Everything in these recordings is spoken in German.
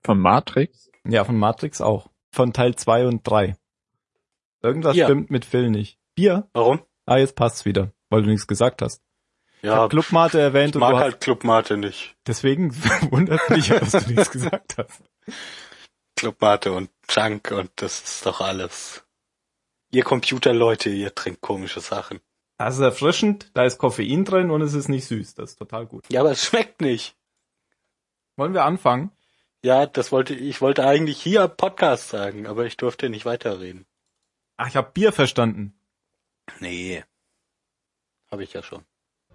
Von Matrix? Ja, von Matrix auch. Von Teil 2 und 3. Irgendwas stimmt mit Phil nicht. Bier? Warum? Ah, jetzt passt's wieder, weil du nichts gesagt hast. Ja, ich hab Clubmate erwähnt. Ich mag halt Clubmate nicht. Deswegen wundert mich, dass du nichts gesagt hast. Clubmate und Junk und das ist doch alles. Ihr Computerleute, ihr trinkt komische Sachen. Das ist erfrischend, da ist Koffein drin und es ist nicht süß. Das ist total gut. Ja, aber es schmeckt nicht. Wollen wir anfangen? Ja, ich wollte eigentlich hier Podcast sagen, aber ich durfte nicht weiterreden. Ach, ich habe Bier verstanden. Nee. Habe ich ja schon.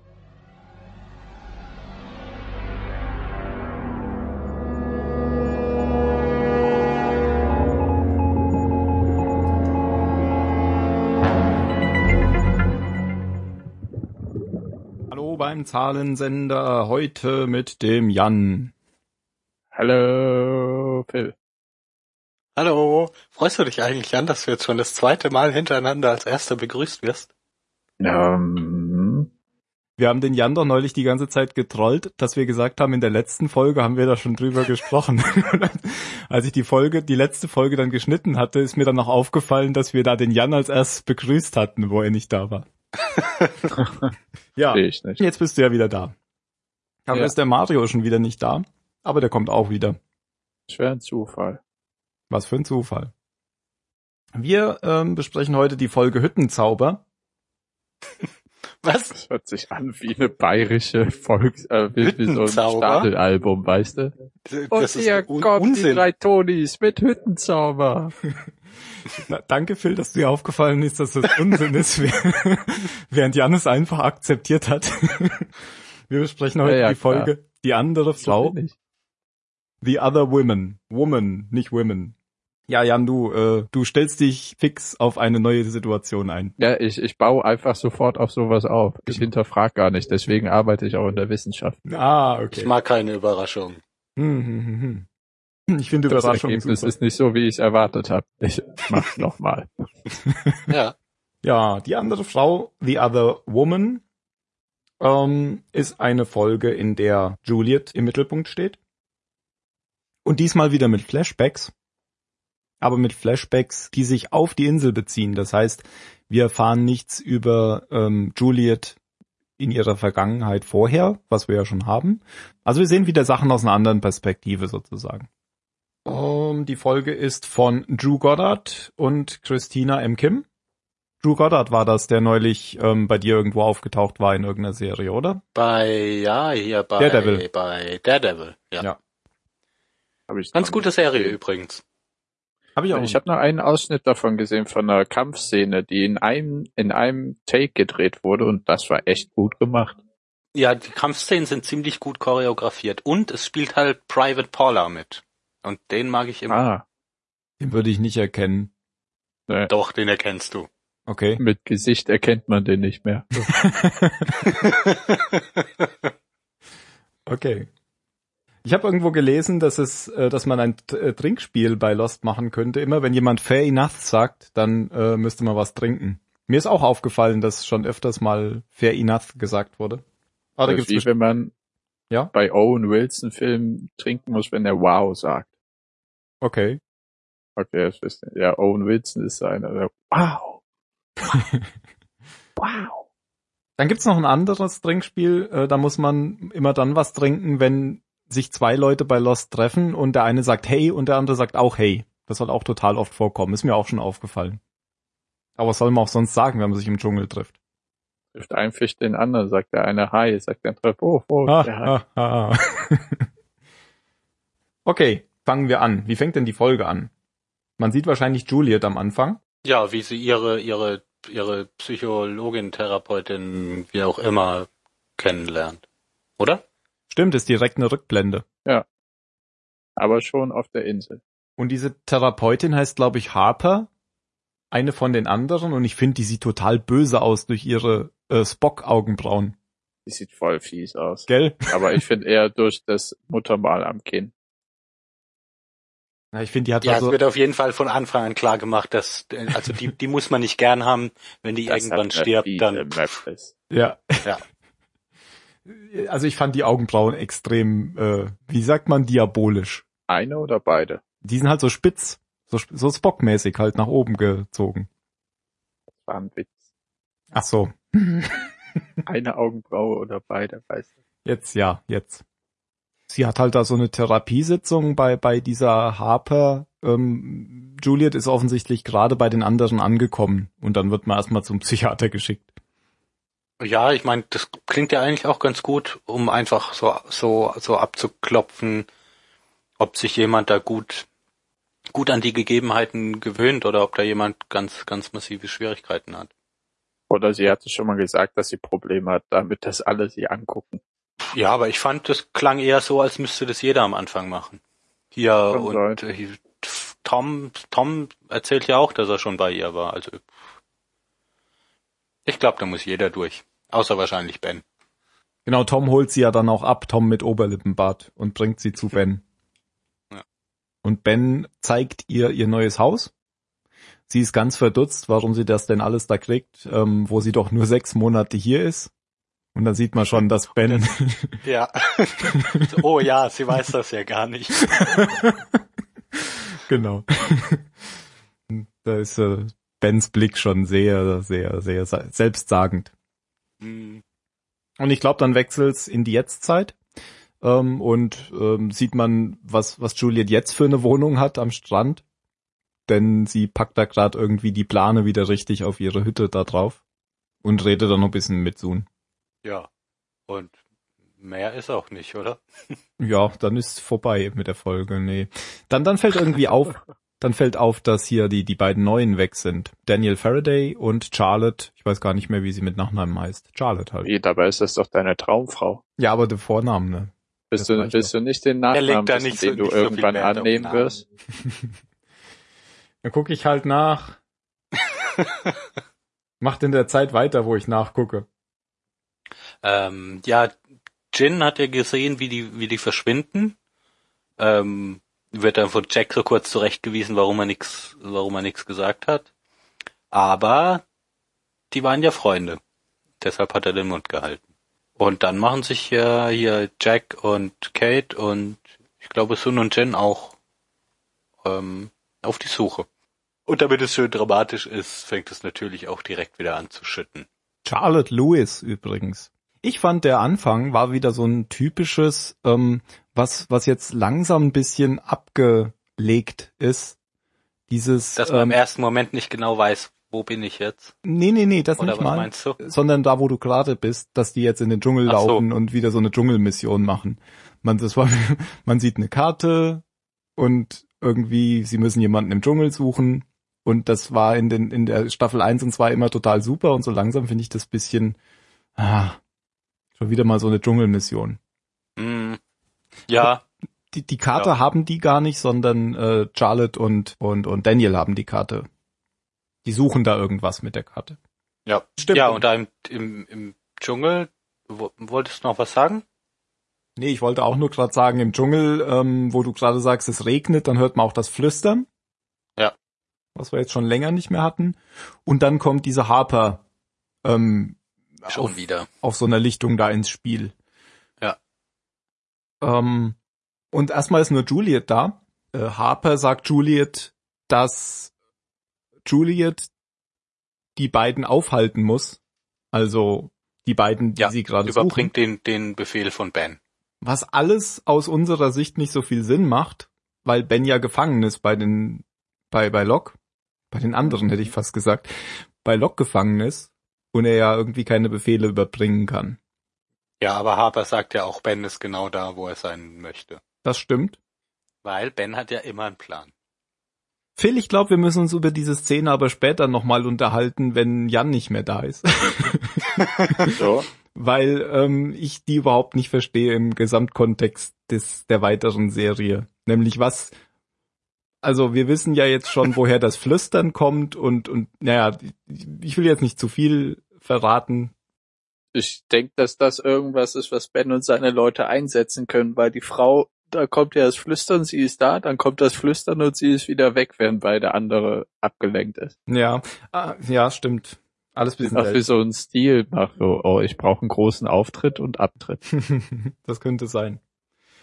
Hallo beim Zahlensender, heute mit dem Jan. Hallo, Phil. Hallo, freust du dich eigentlich an, dass du jetzt schon das zweite Mal hintereinander als Erster begrüßt wirst? Wir haben den Jan doch neulich die ganze Zeit getrollt, dass wir gesagt haben, in der letzten Folge haben wir da schon drüber gesprochen. Als ich die letzte Folge dann geschnitten hatte, ist mir dann noch aufgefallen, dass wir da den Jan als erstes begrüßt hatten, wo er nicht da war. Ja, ich nicht. Jetzt bist du ja wieder da. Aber ist der Mario schon wieder nicht da, aber der kommt auch wieder. Das wäre ein Zufall. Was für ein Zufall. Wir besprechen heute die Folge Hüttenzauber. Was? Das hört sich an wie eine bayerische wie so ein Stadelalbum, weißt du? Das ist hier kommt die 3 Tonis mit Hüttenzauber. Na, danke, Phil, dass dir aufgefallen ist, dass das Unsinn ist, während Jan es einfach akzeptiert hat. Wir besprechen heute die Folge klar. Die andere Frau. The Other Women. Woman, nicht Women. Ja, Jan, du stellst dich fix auf eine neue Situation ein. Ja, ich baue einfach sofort auf sowas auf. Ich hinterfrage gar nicht, deswegen arbeite ich auch in der Wissenschaft. Ah, okay. Ich mag keine Überraschung. Ich finde Überraschungen super. Das ist nicht so, wie ich es erwartet habe. Ich mach's nochmal. Ja. Ja, die andere Frau, The Other Woman, ist eine Folge, in der Juliet im Mittelpunkt steht. Und diesmal wieder mit Flashbacks. Aber mit Flashbacks, die sich auf die Insel beziehen. Das heißt, wir erfahren nichts über Juliet in ihrer Vergangenheit vorher, was wir ja schon haben. Also wir sehen wieder Sachen aus einer anderen Perspektive sozusagen. Die Folge ist von Drew Goddard und Christina M. Kim. Drew Goddard war das, der neulich bei dir irgendwo aufgetaucht war in irgendeiner Serie, oder? Bei Daredevil. Bei Daredevil, ja. Hab ich ganz gute Serie übrigens. Ich habe noch einen Ausschnitt davon gesehen, von einer Kampfszene, die in einem Take gedreht wurde und das war echt gut gemacht. Ja, die Kampfszenen sind ziemlich gut choreografiert und es spielt halt Private Paula mit. Und den mag ich immer. Ah. Den würde ich nicht erkennen. Nee. Doch, den erkennst du. Okay. Mit Gesicht erkennt man den nicht mehr. Okay. Ich habe irgendwo gelesen, dass man ein Trinkspiel bei Lost machen könnte. Immer wenn jemand fair enough sagt, dann müsste man was trinken. Mir ist auch aufgefallen, dass schon öfters mal fair enough gesagt wurde. Aber da gibt's wie wenn man bei Owen Wilson Filmen trinken muss, wenn er wow sagt. Okay. Okay, das wisst ihr. Ja, Owen Wilson ist einer, der wow. Wow. Dann gibt's noch ein anderes Trinkspiel. Da muss man immer dann was trinken, wenn sich 2 Leute bei Lost treffen und der eine sagt hey und der andere sagt auch hey. Das soll auch total oft vorkommen. Ist mir auch schon aufgefallen. Aber was soll man auch sonst sagen, wenn man sich im Dschungel trifft? Trifft ein Fisch den anderen, sagt der eine hi, sagt der andere Okay, fangen wir an. Wie fängt denn die Folge an? Man sieht wahrscheinlich Juliet am Anfang. Ja, wie sie ihre Psychologin, Therapeutin, wie auch immer, kennenlernt. Oder? Stimmt, ist direkt eine Rückblende. Ja. Aber schon auf der Insel. Und diese Therapeutin heißt, glaube ich, Harper. Eine von den anderen. Und ich finde, die sieht total böse aus durch ihre Spock-Augenbrauen. Die sieht voll fies aus. Gell? Aber ich finde eher durch das Muttermal am Kinn. Ja, ich finde, die hat es wird auf jeden Fall von Anfang an klar gemacht, dass, also die muss man nicht gern haben, wenn die das irgendwann stirbt, dann. Ja. Also ich fand die Augenbrauen extrem, wie sagt man, diabolisch. Eine oder beide? Die sind halt so spitz, so Spock-mäßig halt nach oben gezogen. Das war ein Witz. Ach so. Eine Augenbraue oder beide, weißt du? Jetzt. Sie hat halt da so eine Therapiesitzung bei dieser Harper. Juliet ist offensichtlich gerade bei den anderen angekommen und dann wird man erstmal zum Psychiater geschickt. Ja, ich meine, das klingt ja eigentlich auch ganz gut, um einfach so abzuklopfen, ob sich jemand da gut an die Gegebenheiten gewöhnt oder ob da jemand ganz massive Schwierigkeiten hat. Oder sie hatte schon mal gesagt, dass sie Probleme hat, damit das alle sie angucken. Ja, aber ich fand, das klang eher so, als müsste das jeder am Anfang machen. Hier und Tom erzählt ja auch, dass er schon bei ihr war. Also ich glaube, da muss jeder durch. Außer wahrscheinlich Ben. Genau, Tom holt sie ja dann auch ab, Tom mit Oberlippenbart, und bringt sie zu Ben. Ja. Und Ben zeigt ihr neues Haus. Sie ist ganz verdutzt, warum sie das denn alles da kriegt, wo sie doch nur 6 Monate hier ist. Und dann sieht man schon, dass Ben... Ja. Oh ja, sie weiß das ja gar nicht. Genau. Da ist Bens Blick schon sehr, sehr, sehr selbstsagend. Mhm. Und ich glaube, dann wechselt's in die Jetztzeit. Und sieht man, was Juliet jetzt für eine Wohnung hat am Strand. Denn sie packt da gerade irgendwie die Plane wieder richtig auf ihre Hütte da drauf. Und redet dann noch ein bisschen mit Sun. Ja. Und mehr ist auch nicht, oder? Ja, dann ist vorbei mit der Folge. Nee. Dann fällt irgendwie auf, dass hier die beiden Neuen weg sind. Daniel Faraday und Charlotte. Ich weiß gar nicht mehr, wie sie mit Nachnamen heißt. Charlotte halt. Wie, dabei ist das doch deine Traumfrau. Ja, aber der Vornamen, ne? Willst du nicht den Nachnamen wissen, den du irgendwann annehmen wirst? Dann gucke ich halt nach. Macht in der Zeit weiter, wo ich nachgucke. Ja, Jin hat ja gesehen, wie die verschwinden. Wird dann von Jack so kurz zurechtgewiesen, warum er nix gesagt hat. Aber die waren ja Freunde. Deshalb hat er den Mund gehalten. Und dann machen sich ja hier Jack und Kate und ich glaube Sun und Jin auch auf die Suche. Und damit es schön dramatisch ist, fängt es natürlich auch direkt wieder an zu schütten. Charlotte Lewis übrigens. Ich fand, der Anfang war wieder so ein typisches, was jetzt langsam ein bisschen abgelegt ist. Dieses, dass man im ersten Moment nicht genau weiß, wo bin ich jetzt? Nee, das oder nicht was mal. Meinst du? Sondern da, wo du gerade bist, dass die jetzt in den Dschungel laufen und wieder so eine Dschungelmission machen. Man sieht eine Karte und irgendwie, sie müssen jemanden im Dschungel suchen. Und das war in der Staffel 1 und 2 immer total super. Und so langsam finde ich das bisschen, schon wieder mal so eine Dschungelmission. Mm. Ja. Die Karte haben die gar nicht, sondern Charlotte und Daniel haben die Karte. Die suchen da irgendwas mit der Karte. Ja. Stimmt. Ja, und da im Dschungel, wolltest du noch was sagen? Nee, ich wollte auch nur gerade sagen, im Dschungel, wo du gerade sagst, es regnet, dann hört man auch das Flüstern. Ja. Was wir jetzt schon länger nicht mehr hatten. Und dann kommt diese Harper schon wieder auf so einer Lichtung da ins Spiel. Ja. Und erstmal ist nur Juliet da. Harper sagt Juliet, dass Juliet die beiden aufhalten muss. Also die beiden, die sie gerade suchen. Überbringt den Befehl von Ben. Was alles aus unserer Sicht nicht so viel Sinn macht, weil Ben ja gefangen ist bei Locke. Bei den anderen hätte ich fast gesagt. Bei Locke gefangen ist und er ja irgendwie keine Befehle überbringen kann. Ja, aber Harper sagt ja auch, Ben ist genau da, wo er sein möchte. Das stimmt. Weil Ben hat ja immer einen Plan. Phil, ich glaube, wir müssen uns über diese Szene aber später nochmal unterhalten, wenn Jan nicht mehr da ist. So. Weil ich die überhaupt nicht verstehe im Gesamtkontext der weiteren Serie. Nämlich also wir wissen ja jetzt schon, woher das Flüstern kommt und naja, ich will jetzt nicht zu viel verraten. Ich denke, dass das irgendwas ist, was Ben und seine Leute einsetzen können, weil die Frau, da kommt ja das Flüstern, sie ist da, dann kommt das Flüstern und sie ist wieder weg, während beide andere abgelenkt ist. Ja, ja, stimmt. Alles ein bisschen auch wie so ein Stil macht, so, ich brauche einen großen Auftritt und Abtritt. Das könnte sein.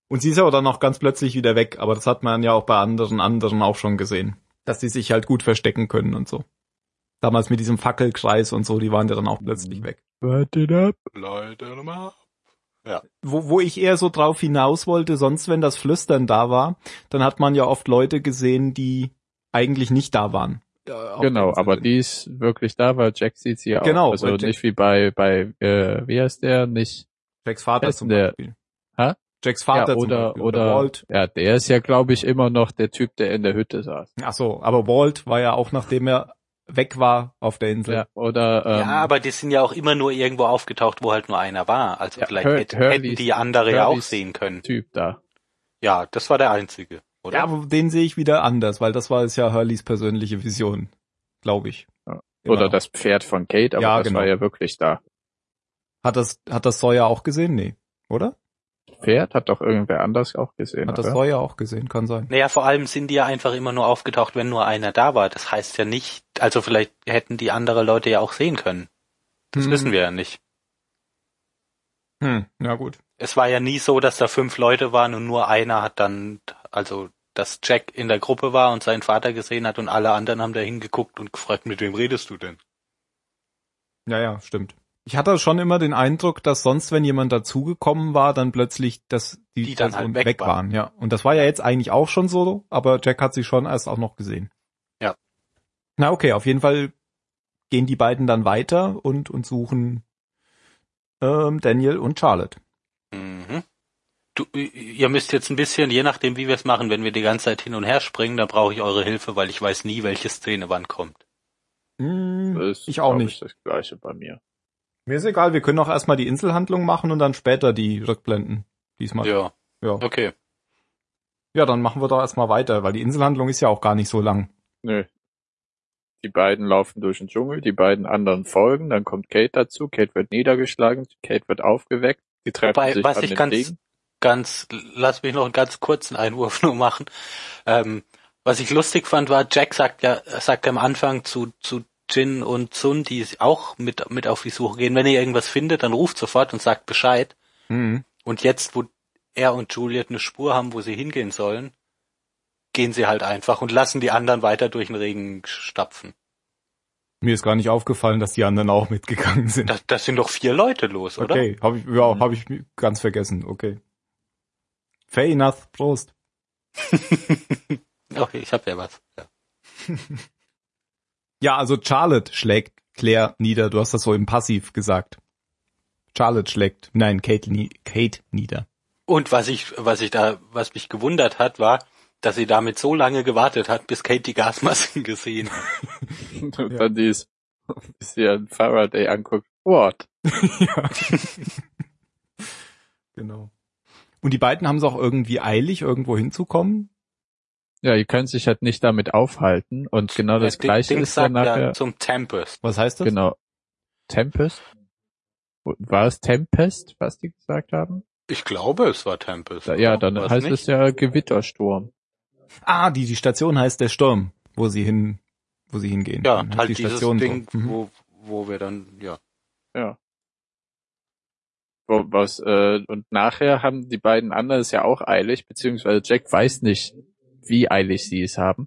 Und sie ist aber dann auch ganz plötzlich wieder weg, aber das hat man ja auch bei anderen auch schon gesehen, dass die sich halt gut verstecken können und so. Damals mit diesem Fackelkreis und so, die waren ja dann auch plötzlich weg. Wartet ab. Leute, nochmal. Ja. Wo ich eher so drauf hinaus wollte, sonst wenn das Flüstern da war, dann hat man ja oft Leute gesehen, die eigentlich nicht da waren. Genau, aber die ist wirklich da, weil Jack sieht sie ja auch. Genau, Also weil Jack- nicht wie bei wie heißt der? Nicht Jacks Vater Wer ist zum der? Beispiel. Hä? Jacks Vater ja, zum Beispiel. oder Walt. ja, der ist ja, glaube ich, immer noch der Typ, der in der Hütte saß. Ach so, aber Walt war ja auch, nachdem er weg war auf der Insel. Ja, oder Ja, aber die sind ja auch immer nur irgendwo aufgetaucht, wo halt nur einer war. Also Ja, vielleicht hätten Hurleys- die andere ja auch Hurleys sehen können. Typ da. Ja, das war der einzige, oder? Ja, aber den sehe ich wieder anders, weil das war es ja Hurleys persönliche Vision, glaube ich. Ja. Immer Oder noch. das Pferd von Kate, aber Ja, das genau. war ja wirklich da. Hat das Sawyer auch gesehen? Nee, oder? Pferd hat doch irgendwer anders auch gesehen, Hat das oder? Sawyer auch gesehen, kann sein. Naja, vor allem sind die ja einfach immer nur aufgetaucht, wenn nur einer da war. Das heißt ja nicht, also vielleicht hätten die andere Leute ja auch sehen können. Das wissen wir ja nicht. Ja gut. Es war ja nie so, dass da 5 Leute waren und nur einer hat dann, also dass Jack in der Gruppe war und seinen Vater gesehen hat und alle anderen haben da hingeguckt und gefragt, mit wem redest du denn? Ja, stimmt. Ich hatte schon immer den Eindruck, dass sonst, wenn jemand dazugekommen war, dann plötzlich, dass die dann Personen halt weg waren. Ja, und das war ja jetzt eigentlich auch schon so, aber Jack hat sie schon erst auch noch gesehen. Ja. Na okay, auf jeden Fall gehen die beiden dann weiter und suchen Daniel und Charlotte. Mhm. Ihr müsst jetzt ein bisschen, je nachdem wie wir es machen, wenn wir die ganze Zeit hin und her springen, dann brauche ich eure Hilfe, weil ich weiß nie, welche Szene wann kommt. Das ist, Ich auch glaub nicht. das gleiche bei mir. Mir ist egal, wir können auch erstmal die Inselhandlung machen und dann später die Rückblenden. Diesmal. Ja, Ja. okay. Ja, dann machen wir doch erstmal weiter, weil die Inselhandlung ist ja auch gar nicht so lang. Nö. Die beiden laufen durch den Dschungel, die beiden anderen folgen, dann kommt Kate dazu, Kate wird niedergeschlagen, Kate wird aufgeweckt, die treffen Wobei, sich was an ich den Ding. lass mich noch einen ganz kurzen Einwurf nur machen. Was ich lustig fand, war, Jack sagt am Anfang zu Jin und Sun, die auch mit auf die Suche gehen, wenn ihr irgendwas findet, dann ruft sofort und sagt Bescheid. Mhm. Und jetzt, wo er und Juliet eine Spur haben, wo sie hingehen sollen, gehen sie halt einfach und lassen die anderen weiter durch den Regen stapfen. Mir ist gar nicht aufgefallen, dass die anderen auch mitgegangen sind. Das sind doch 4 Leute los, oder? Okay, hab ich ganz vergessen, okay. Fair enough, Prost. Okay, ich hab ja was. Ja. Ja, also Charlotte schlägt Claire nieder, du hast das so im Passiv gesagt. Charlotte schlägt, nein, Kate nieder. Und was mich gewundert hat, war, dass sie damit so lange gewartet hat, bis Kate die Gasmasken gesehen hat. Und dann bis sie an Faraday anguckt. What? Ja. Genau. Und die beiden haben es auch irgendwie eilig, irgendwo hinzukommen. Ja, die können sich halt nicht damit aufhalten und genau das Gleiche Ding ist dann sagt ja nachher. zum Tempest. Was heißt das? Genau. Tempest? War es Tempest, was die gesagt haben? Ich glaube, es war Tempest. Ja, dann War's heißt nicht? es ja Gewittersturm. Ah, die Station heißt der Sturm, wo sie hingehen. Ja, Dann heißt halt die dieses Station Ding, so. Mhm. wo wir dann, ja. Ja. Und nachher haben die beiden anderen es ja auch eilig, beziehungsweise Jack weiß nicht, wie eilig sie es haben.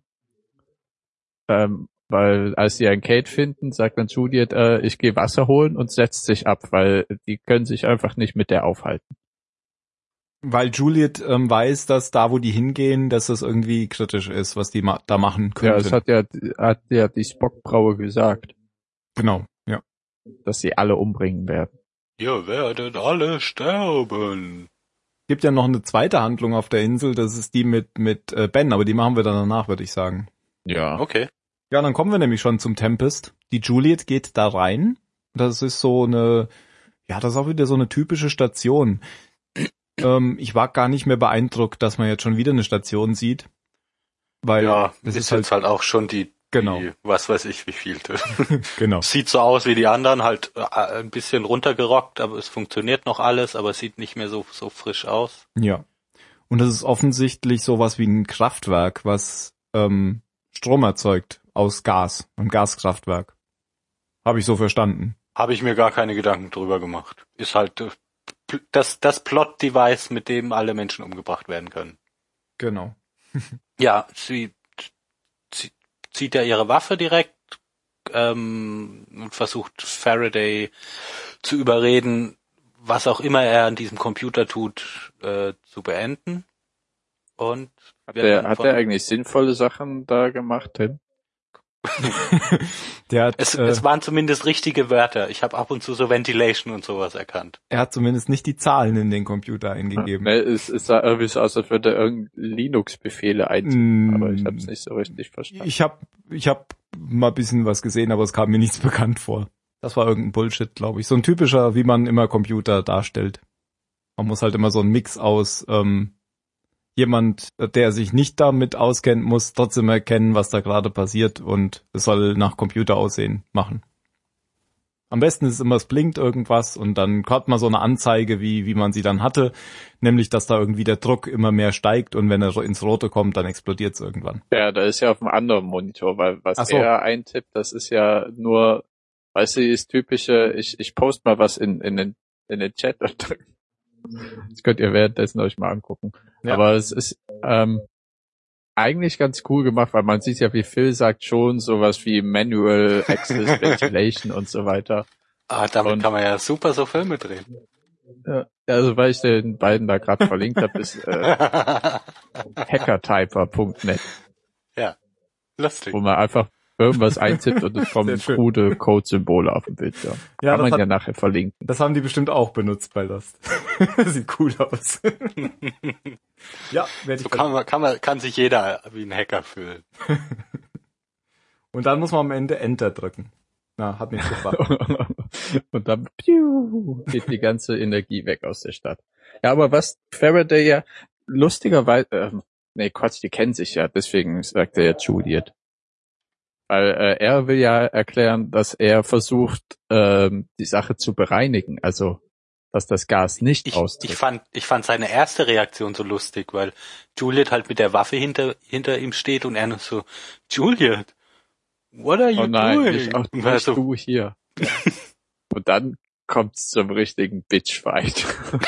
Weil als sie einen Kate finden, sagt dann Juliet, ich gehe Wasser holen und setzt sich ab, weil die können sich einfach nicht mit der aufhalten. Weil Juliet weiß, dass da, wo die hingehen, dass das irgendwie kritisch ist, was die da machen Ja, könnten. das hat ja die Spock-Braue gesagt, Genau, ja. dass sie alle umbringen werden. Ihr werdet alle sterben. Gibt ja noch eine zweite Handlung auf der Insel, das ist die mit Ben, aber die machen wir dann danach, würde ich sagen. Ja. Okay. Ja, dann kommen wir nämlich schon zum Tempest. Die Juliet geht da rein. Das ist so eine, ja, das ist auch wieder so eine typische Station. Ich war gar nicht mehr beeindruckt, dass man jetzt schon wieder eine Station sieht. Weil Ja, das ist jetzt halt auch schon die, was weiß ich, wie vielte. Genau. Sieht so aus wie die anderen, halt ein bisschen runtergerockt, aber es funktioniert noch alles, aber es sieht nicht mehr so frisch aus. Ja. Und das ist offensichtlich sowas wie ein Kraftwerk, was Strom erzeugt aus Gas, ein Gaskraftwerk. Habe ich so verstanden. Habe ich mir gar keine Gedanken drüber gemacht. Ist halt das Plot-Device, mit dem alle Menschen umgebracht werden können. Genau. Ja, sie zieht ja ihre Waffe direkt und versucht Faraday zu überreden, was auch immer er an diesem Computer tut, zu beenden. Und hat er eigentlich sinnvolle Sachen da gemacht, Tim? Es waren zumindest richtige Wörter. Ich habe ab und zu so Ventilation und sowas erkannt. Er hat zumindest nicht die Zahlen in den Computer eingegeben. Ne, es sah irgendwie so aus, als würde er irgendeine Linux-Befehle eintippen, aber ich habe es nicht so richtig verstanden. Ich hab mal ein bisschen was gesehen, aber es kam mir nichts bekannt vor. Das war irgendein Bullshit, glaube ich. So ein typischer, wie man immer Computer darstellt. Man muss halt immer so einen Mix aus jemand, der sich nicht damit auskennt, muss trotzdem erkennen, was da gerade passiert und es soll nach Computer aussehen machen. Am besten ist immer, es blinkt irgendwas und dann hat man so eine Anzeige, wie man sie dann hatte, nämlich, dass da irgendwie der Druck immer mehr steigt und wenn er ins Rote kommt, dann explodiert es irgendwann. Ja, da ist ja auf einem anderen Monitor, weil was er eintippt, das ist ja nur, weißt du, dieses typische, ich post mal was in den Chat und das könnt ihr währenddessen euch mal angucken. Ja. Aber es ist eigentlich ganz cool gemacht, weil man sieht ja, wie Phil sagt, schon sowas wie Manual Access Ventilation und so weiter. Damit kann man ja super so Filme drehen. Ja, also weil ich den beiden da gerade verlinkt habe, ist hackertyper.net. Ja, lustig. Wo man einfach irgendwas eintippt und es kommen krude Code-Symbole auf dem Bildschirm. Ja, kann man ja nachher verlinken. Das haben die bestimmt auch benutzt bei Lost. Sieht cool aus. Ja, so kann sich jeder wie ein Hacker fühlen. Und dann muss man am Ende Enter drücken. Na, hat nicht gefallen. Und dann geht die ganze Energie weg aus der Stadt. Ja, aber was Faraday ja lustigerweise, die kennen sich ja, deswegen sagt er ja Juliet. Weil er will ja erklären, dass er versucht, die Sache zu bereinigen, also dass das Gas nicht austritt. Ich fand seine erste Reaktion so lustig, weil Juliet halt mit der Waffe hinter ihm steht und er nur so, Juliet, what are you doing? Nicht auch also, du hier. Ja. Und dann kommt's zum richtigen Bitchfight.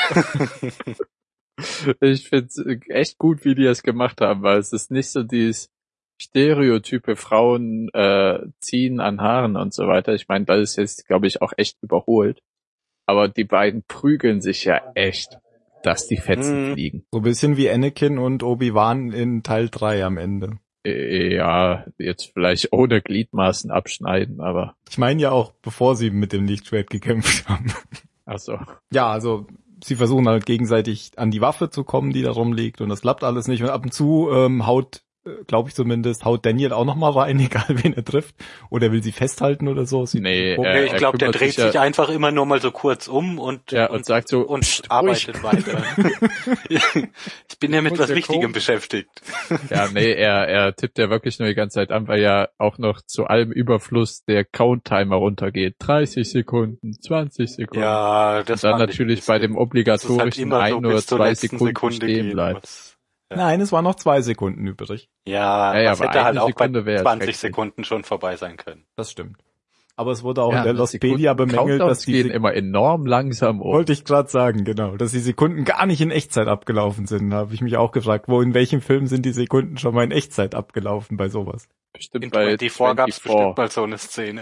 Ich find's echt gut, wie die das gemacht haben, weil es ist nicht so dieses Stereotype Frauen ziehen an Haaren und so weiter. Ich meine, das ist jetzt, glaube ich, auch echt überholt. Aber die beiden prügeln sich ja echt, dass die Fetzen fliegen. So ein bisschen wie Anakin und Obi-Wan in Teil 3 am Ende. Ja, jetzt vielleicht ohne Gliedmaßen abschneiden, aber... Ich meine ja auch, bevor sie mit dem Lichtschwert gekämpft haben. Ach so. Ja, also sie versuchen halt gegenseitig an die Waffe zu kommen, die da rumliegt und das klappt alles nicht. Und ab und zu haut Daniel auch noch mal rein, egal wen er trifft. Oder will sie festhalten oder so. Ich glaube, der dreht sich einfach immer nur mal so kurz um und sagt so und arbeitet weiter. Ich bin ja mit was Wichtigem beschäftigt. Ja, er tippt ja wirklich nur die ganze Zeit an, weil ja auch noch zu allem Überfluss der Count-Timer runtergeht. 30 Sekunden, 20 Sekunden. Ja, das und dann natürlich bei dem obligatorischen halt 1 oder 2 Sekunden stehen bleibt. Ja. Nein, es waren noch 2 Sekunden übrig. Ja, das hätte halt auch bei 20 Sekunden schon vorbei sein können. Das stimmt. Aber es wurde auch in der Lostpedia bemängelt, dass die gehen immer enorm langsam um. Wollte ich gerade sagen, genau, dass die Sekunden gar nicht in Echtzeit abgelaufen sind. Da habe ich mich auch gefragt, in welchem Film sind die Sekunden schon mal in Echtzeit abgelaufen bei sowas? Bestimmt in bei 24 gab's bestimmt mal so eine Szene.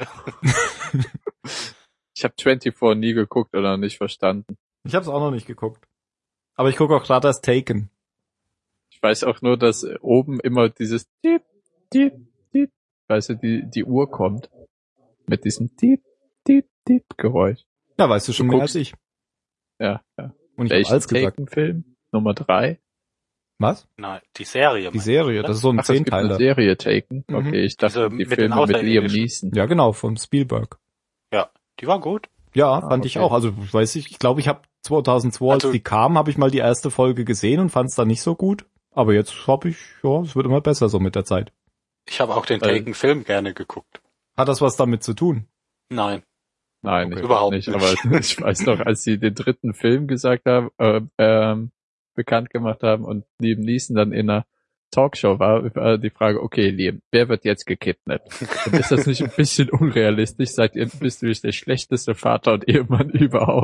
Ich habe 24 nie geguckt oder nicht verstanden. Ich habe es auch noch nicht geguckt. Aber ich gucke auch gerade das Taken. Ich weiß auch nur, dass oben immer dieses Tiep, Tiep, Tiep, weißt du, die Uhr kommt. Mit diesem Tiep, Tiep, Tiep Geräusch. Ja, weißt du schon mehr als ich. Ja. Und ich habe alles gesagt. Taken-Film? Nummer 3? Was? Nein, die Serie. Die Serie, das ist so ein 10-Teiler. Die Serie Taken? Okay, ich dachte, die Filme mit Liam Neeson. Ja, genau, von Spielberg. Ja, die war gut. Ja, fand ich auch. Also, ich glaube, ich habe 2002, als die kam, habe ich mal die erste Folge gesehen und fand es dann nicht so gut. Aber jetzt es wird immer besser so mit der Zeit. Ich habe auch den Taken-Film gerne geguckt. Hat das was damit zu tun? Nein. Nein, okay, überhaupt nicht. Aber ich weiß noch, als sie den 3. Film gesagt haben, bekannt gemacht haben und Liam Neeson dann in einer Talkshow war die Frage, okay, Liam, wer wird jetzt gekidnappt? Und ist das nicht ein bisschen unrealistisch? Bist du nicht der schlechteste Vater und Ehemann überhaupt?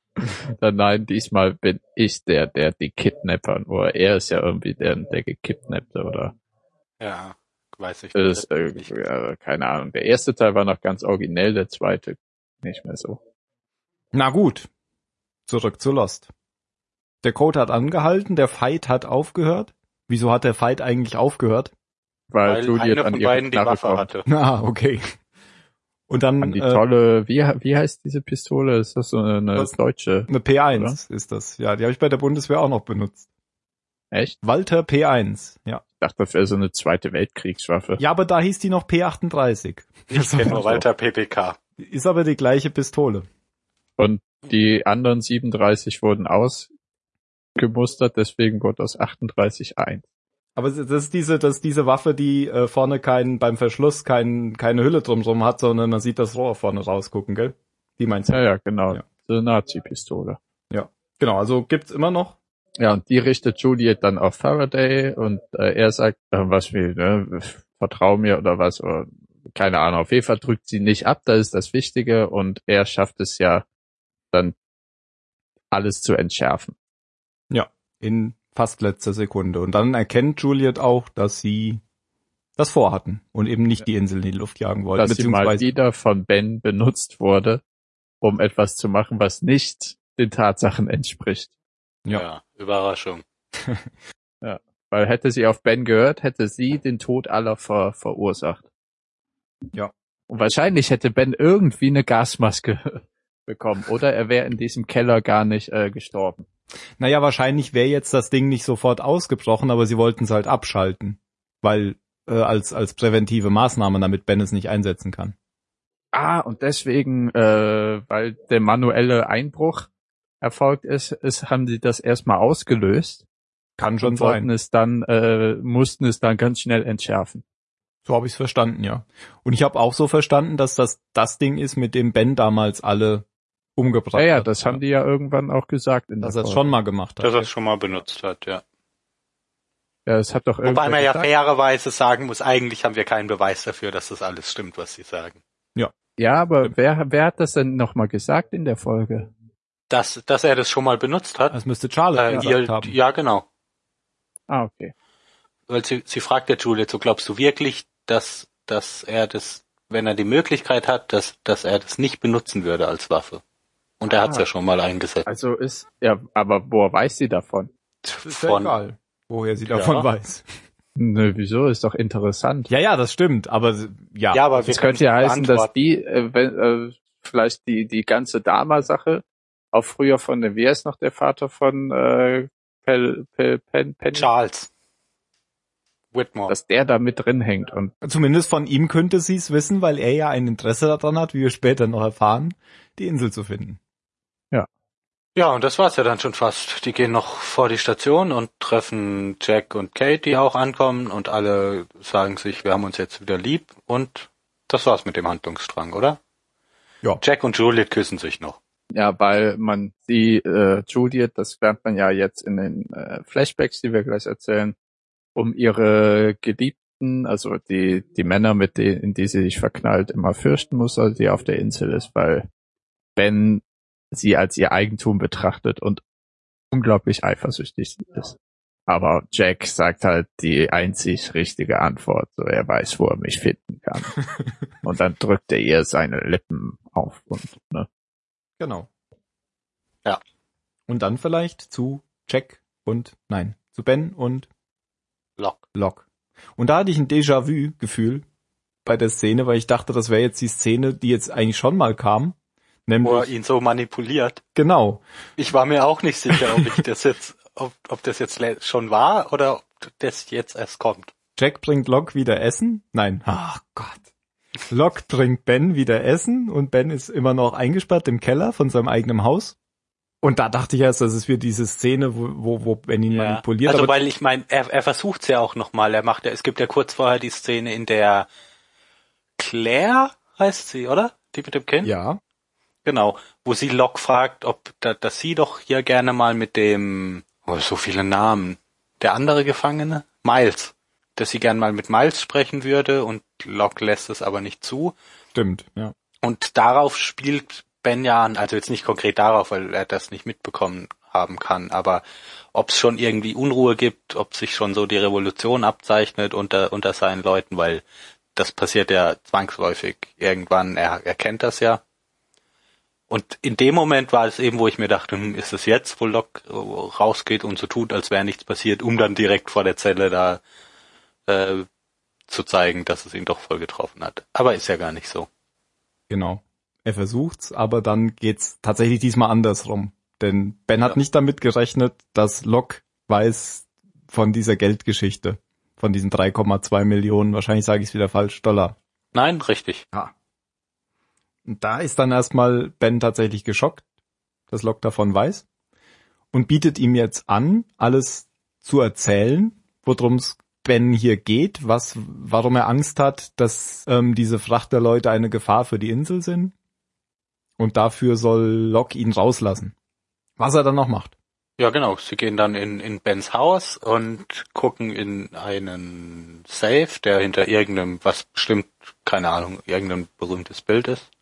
Nein, diesmal bin ich der die Kidnapper, nur er ist ja irgendwie der gekidnappte, oder? Ja, weiß ich Das nicht. keine Ahnung. Der erste Teil war noch ganz originell, der zweite nicht mehr so. Na gut, zurück zu Lost. Der Code hat angehalten, der Fight hat aufgehört. Wieso hat der Fight eigentlich aufgehört? Weil Juliet einer an von ihre beiden die Knarre Waffe kommt. hatte. Ah, okay. Und dann An die tolle, wie heißt diese Pistole? Ist das so eine Das- deutsche? eine P1 ist das. Ja, die habe ich bei der Bundeswehr auch noch benutzt. Echt? Walter P1, ja. Ich dachte, das wäre so eine Zweite Weltkriegswaffe. Ja, aber da hieß die noch P38. Ich kenne nur Walter PPK. Ist aber die gleiche Pistole. Und die anderen 37 wurden ausgemustert, deswegen wurde aus 38 1. Aber das ist diese Waffe, die vorne beim Verschluss keine Hülle drumherum hat, sondern man sieht das Rohr vorne rausgucken, gell? Die meinst du? Ja, genau. Ja. So eine Nazi-Pistole. Genau, also gibt's immer noch. Ja, und die richtet Juliet dann auf Faraday und er sagt, was will, ne? Vertrau mir oder was, oder keine Ahnung. Auf jeden Fall drückt sie nicht ab, das ist das Wichtige, und er schafft es ja dann alles zu entschärfen. Ja, in fast letzter Sekunde. Und dann erkennt Juliet auch, dass sie das vorhatten und eben nicht die Insel in die Luft jagen wollten. Dass sie mal wieder von Ben benutzt wurde, um etwas zu machen, was nicht den Tatsachen entspricht. Ja, Überraschung. Weil hätte sie auf Ben gehört, hätte sie den Tod aller verursacht. Ja. Und wahrscheinlich hätte Ben irgendwie eine Gasmaske bekommen. Oder er wäre in diesem Keller gar nicht gestorben. Naja, wahrscheinlich wäre jetzt das Ding nicht sofort ausgebrochen, aber sie wollten es halt abschalten. Weil als präventive Maßnahme, damit Ben es nicht einsetzen kann. Und deswegen, weil der manuelle Einbruch erfolgt ist, haben sie das erstmal ausgelöst. Kann schon und wollten sein. Mussten es dann ganz schnell entschärfen. So habe ich es verstanden, ja. Und ich habe auch so verstanden, dass das Ding ist, mit dem Ben damals alle umgebracht hat. Ja, das haben die ja irgendwann auch gesagt. Dass er es schon mal gemacht hat. Dass er es schon mal benutzt hat, ja. Ja, das hat doch Wobei man ja gesagt. fairerweise sagen muss, eigentlich haben wir keinen Beweis dafür, dass das alles stimmt, was sie sagen. Ja, aber wer hat das denn nochmal gesagt in der Folge? Dass er das schon mal benutzt hat? Das müsste Charlotte gesagt haben. Ja, genau. Okay. Weil sie fragt der Juliet, so glaubst du wirklich, dass er das, wenn er die Möglichkeit hat, dass er das nicht benutzen würde als Waffe? Und er hat's ja schon mal eingesetzt. Also aber woher weiß sie davon? Ist ja egal, woher sie davon weiß. Nö, wieso? Ist doch interessant. Ja, das stimmt, aber ja. Ja, aber Das könnte ja heißen, dass die, vielleicht die ganze Dama-Sache auch früher von dem, wie heißt noch der Vater von Penny? Charles Whitmore. Dass der da mit drin hängt. Und Zumindest von ihm könnte sie es wissen, weil er ja ein Interesse daran hat, wie wir später noch erfahren, die Insel zu finden. Ja, und das war's ja dann schon fast. Die gehen noch vor die Station und treffen Jack und Kate, die auch ankommen, und alle sagen sich, wir haben uns jetzt wieder lieb, und das war's mit dem Handlungsstrang, oder? Ja. Jack und Juliet küssen sich noch. ja, weil man Juliet, das lernt man ja jetzt in den Flashbacks, die wir gleich erzählen, um ihre Geliebten, also die Männer, in die sie sich verknallt, immer fürchten muss, als sie auf der Insel ist, weil Ben sie als ihr Eigentum betrachtet und unglaublich eifersüchtig ist. Aber Jack sagt halt die einzig richtige Antwort, so er weiß, wo er mich finden kann. Und dann drückt er ihr seine Lippen auf und, ne? Genau. Ja. Und dann vielleicht zu zu Ben und Locke. Und da hatte ich ein Déjà-vu-Gefühl bei der Szene, weil ich dachte, das wäre jetzt die Szene, die jetzt eigentlich schon mal kam. Nämlich, Wo er ihn so manipuliert. genau. Ich war mir auch nicht sicher, ob das jetzt schon war oder ob das jetzt erst kommt. Jack bringt Locke wieder Essen. Nein. Ach Gott. Locke bringt Ben wieder Essen und Ben ist immer noch eingesperrt im Keller von seinem eigenen Haus. Und da dachte ich erst, das ist wieder diese Szene, wo Ben ihn manipuliert. Also aber weil ich meine, er versucht's ja auch nochmal. Es gibt ja kurz vorher die Szene, in der Claire heißt sie, oder? Die mit dem Kind? ja. Genau, wo sie Locke fragt, dass sie doch hier gerne mal mit dem, so viele Namen, der andere Gefangene, Miles, dass sie gern mal mit Miles sprechen würde, und Locke lässt es aber nicht zu. Stimmt, ja. Und darauf spielt Ben ja an, also jetzt nicht konkret darauf, weil er das nicht mitbekommen haben kann, aber ob es schon irgendwie Unruhe gibt, ob sich schon so die Revolution abzeichnet unter seinen Leuten, weil das passiert ja zwangsläufig irgendwann, er kennt das ja. Und in dem Moment war es eben, wo ich mir dachte, ist es jetzt, wo Locke rausgeht und so tut, als wäre nichts passiert, um dann direkt vor der Zelle da zu zeigen, dass es ihn doch voll getroffen hat. Aber ist ja gar nicht so. Genau. Er versucht's, aber dann geht's tatsächlich diesmal andersrum. Denn Ben hat nicht damit gerechnet, dass Locke weiß von dieser Geldgeschichte. Von diesen 3,2 Millionen, wahrscheinlich sage ich es wieder falsch, Dollar. Nein, richtig. Ja. Und da ist dann erstmal Ben tatsächlich geschockt, dass Locke davon weiß. Und bietet ihm jetzt an, alles zu erzählen, worum es Ben hier geht, warum er Angst hat, dass diese Frachterleute eine Gefahr für die Insel sind. Und dafür soll Locke ihn rauslassen. Was er dann noch macht. Ja, genau. Sie gehen dann in Bens Haus und gucken in einen Safe, der hinter irgendeinem, was bestimmt, keine Ahnung, irgendein berühmtes Bild ist.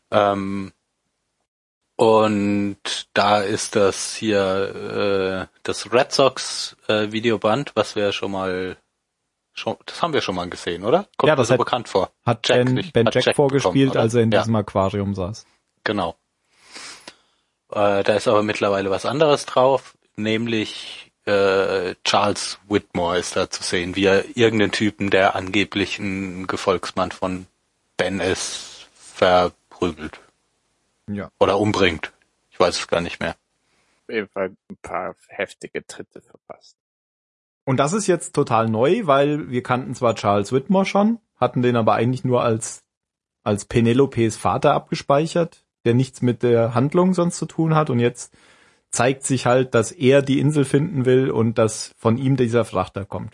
Und da ist das hier das Red Sox Videoband, was wir das haben wir schon mal gesehen, oder? Kommt ja, das so bekannt vor. Hat Jack vorgespielt, bekommen, als er in diesem Aquarium saß. Genau. Da ist aber mittlerweile was anderes drauf, nämlich Charles Whitmore ist da zu sehen, wie er irgendeinen Typen, der angeblich ein Gefolgsmann von Ben ist, verprügelt. Ja. Oder umbringt. Ich weiß es gar nicht mehr. Auf jeden Fall ein paar heftige Tritte verpasst. Und das ist jetzt total neu, weil wir kannten zwar Charles Whitmore schon, hatten den aber eigentlich nur als Penelopes Vater abgespeichert, der nichts mit der Handlung sonst zu tun hat. Und jetzt zeigt sich halt, dass er die Insel finden will und dass von ihm dieser Frachter kommt.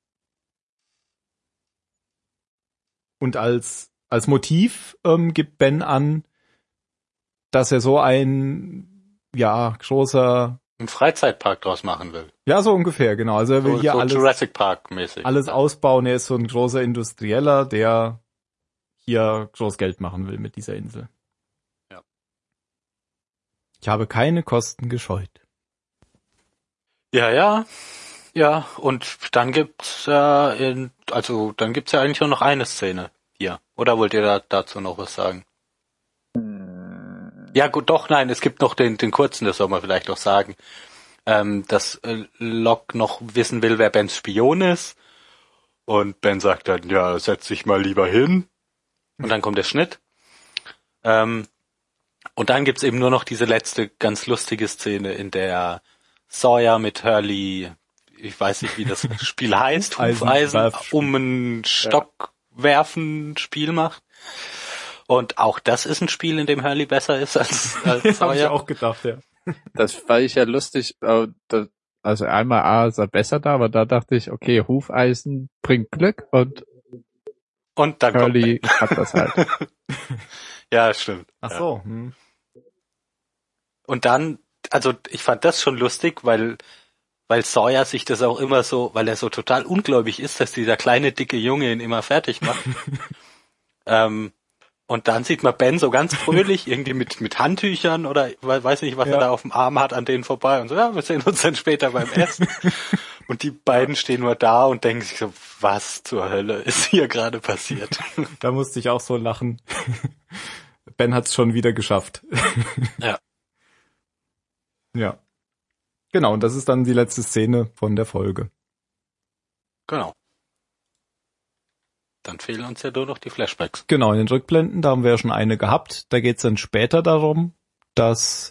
Und als Motiv gibt Ben an, dass er so ein großer Einen Freizeitpark draus machen will. Ja, so ungefähr, genau. Also er will hier so alles Jurassic Park mäßig. Alles ausbauen. Er ist so ein großer Industrieller, der hier groß Geld machen will mit dieser Insel. Ja. Ich habe keine Kosten gescheut. Ja. Und dann gibt's dann gibt's ja eigentlich nur noch eine Szene hier. Oder wollt ihr dazu noch was sagen? Ja gut, doch, nein, es gibt noch den kurzen, das soll man vielleicht noch sagen, dass Locke noch wissen will, wer Bens Spion ist. Und Ben sagt dann, ja, setz dich mal lieber hin. Und dann kommt der Schnitt. Und dann gibt's eben nur noch diese letzte ganz lustige Szene, in der Sawyer mit Hurley, ich weiß nicht, wie das Spiel heißt, Hufeisen um einen Stock werfen Spiel macht. Und auch das ist ein Spiel, in dem Hurley besser ist als Sawyer. Habe ich auch gedacht, ja. Das fand ich ja lustig. Also einmal ist er besser da, aber da dachte ich, okay, Hufeisen bringt Glück und dann Hurley hat das halt. Ja, stimmt. Ach so. Und dann, also ich fand das schon lustig, weil Sawyer sich das auch immer so, weil er so total ungläubig ist, dass dieser kleine, dicke Junge ihn immer fertig macht. Und dann sieht man Ben so ganz fröhlich irgendwie mit Handtüchern oder weiß nicht, was er da auf dem Arm hat, an denen vorbei und so, ja, wir sehen uns dann später beim Essen. Und die beiden stehen nur da und denken sich so, was zur Hölle ist hier gerade passiert? Da musste ich auch so lachen. Ben hat's schon wieder geschafft. Ja. Ja. Genau, und das ist dann die letzte Szene von der Folge. Genau. Dann fehlen uns ja nur noch die Flashbacks. Genau, in den Rückblenden, da haben wir ja schon eine gehabt. Da geht's dann später darum, dass,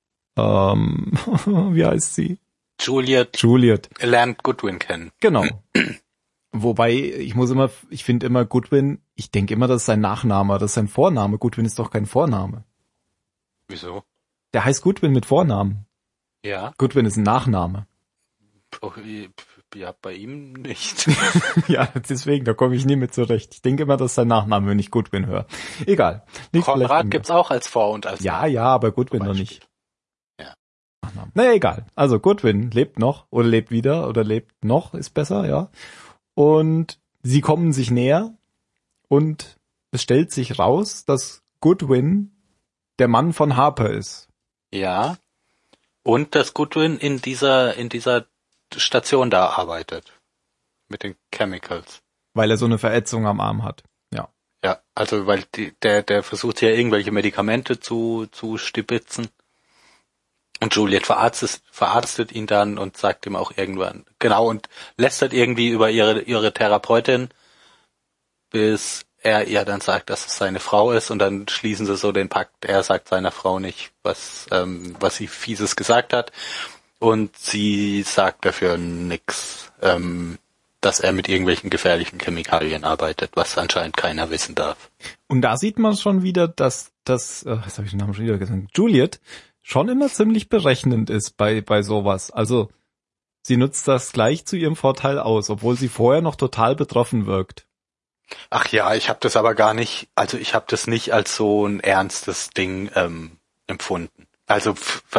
wie heißt sie? Juliet lernt Goodwin kennen. Genau. Wobei, ich finde immer Goodwin, ich denke immer, das ist sein Nachname, das ist sein Vorname. Goodwin ist doch kein Vorname. Wieso? Der heißt Goodwin mit Vornamen. Ja. Goodwin ist ein Nachname. Ja, bei ihm nicht. Ja, deswegen, da komme ich nie mit zurecht. Ich denke immer, das ist sein Nachname, wenn ich Goodwin höre. Egal. Konrad gibt's auch als Vor- und als Ja, aber Goodwin noch nicht. Ja. Naja, egal. Also Goodwin lebt noch oder lebt wieder oder lebt noch, ist besser, ja. Und sie kommen sich näher und es stellt sich raus, dass Goodwin der Mann von Harper ist. Ja. Und dass Goodwin in dieser Station da arbeitet. Mit den Chemicals. Weil er so eine Verätzung am Arm hat. Ja. Ja, also weil der versucht ja irgendwelche Medikamente zu stibitzen. Und Juliet verarztet ihn dann und sagt ihm auch irgendwann, genau, und lästert irgendwie über ihre Therapeutin, bis er ihr dann sagt, dass es seine Frau ist, und dann schließen sie so den Pakt. Er sagt seiner Frau nicht, was sie Fieses gesagt hat, und sie sagt dafür nix, dass er mit irgendwelchen gefährlichen Chemikalien arbeitet, was anscheinend keiner wissen darf. Und da sieht man schon wieder, dass jetzt habe ich den Namen schon wieder gesagt, Juliet schon immer ziemlich berechnend ist bei sowas. Also sie nutzt das gleich zu ihrem Vorteil aus, obwohl sie vorher noch total betroffen wirkt. Ach ja, ich habe das aber gar nicht, also ich habe das nicht als so ein ernstes Ding empfunden. Also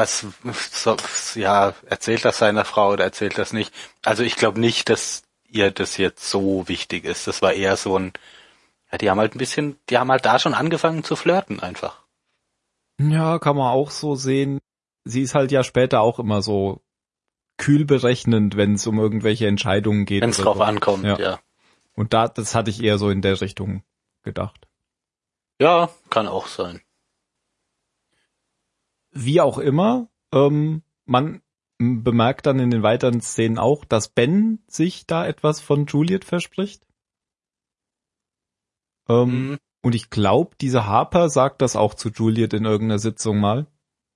erzählt das seiner Frau oder erzählt das nicht? Also ich glaube nicht, dass ihr das jetzt so wichtig ist. Das war eher so ein, ja, die haben halt da schon angefangen zu flirten einfach. Ja, kann man auch so sehen. Sie ist halt ja später auch immer so kühl berechnend, wenn es um irgendwelche Entscheidungen geht. Wenn es drauf ankommt, ja. Und das hatte ich eher so in der Richtung gedacht. Ja, kann auch sein. Wie auch immer, man bemerkt dann in den weiteren Szenen auch, dass Ben sich da etwas von Juliet verspricht. Und ich glaube, diese Harper sagt das auch zu Juliet in irgendeiner Sitzung mal.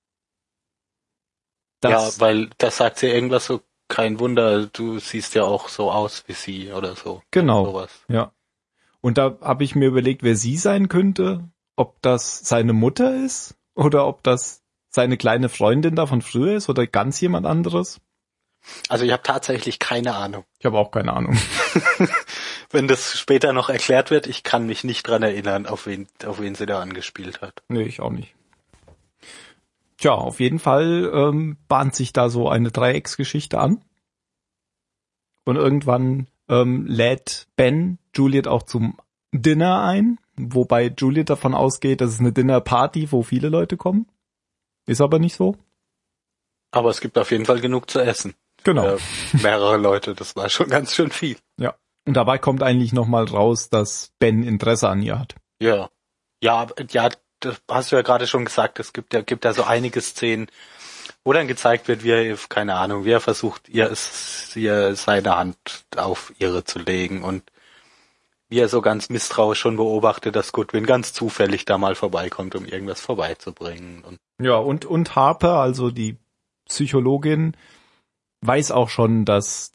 Ja, weil das sagt sie irgendwas so, kein Wunder, du siehst ja auch so aus wie sie oder so. Genau, sowas. Ja. Und da habe ich mir überlegt, wer sie sein könnte, ob das seine Mutter ist oder ob das seine kleine Freundin da von früher ist oder ganz jemand anderes. Also ich habe tatsächlich keine Ahnung. Ich habe auch keine Ahnung. Wenn das später noch erklärt wird, ich kann mich nicht dran erinnern, auf wen sie da angespielt hat. Nee, ich auch nicht. Tja, auf jeden Fall bahnt sich da so eine Dreiecksgeschichte an. Und irgendwann lädt Ben Juliet auch zum Dinner ein, wobei Juliet davon ausgeht, dass es eine Dinnerparty, wo viele Leute kommen. Ist aber nicht so. Aber es gibt auf jeden Fall genug zu essen. Genau. Mehrere Leute, das war schon ganz schön viel. Ja. Und dabei kommt eigentlich nochmal raus, dass Ben Interesse an ihr hat. Ja. Ja, das hast du ja gerade schon gesagt, es gibt ja so einige Szenen, wo dann gezeigt wird, wie er versucht, ihr seine Hand auf ihre zu legen und wie er so ganz misstrauisch schon beobachtet, dass Goodwin ganz zufällig da mal vorbeikommt, um irgendwas vorbeizubringen. Und ja, und Harper, also die Psychologin, weiß auch schon, dass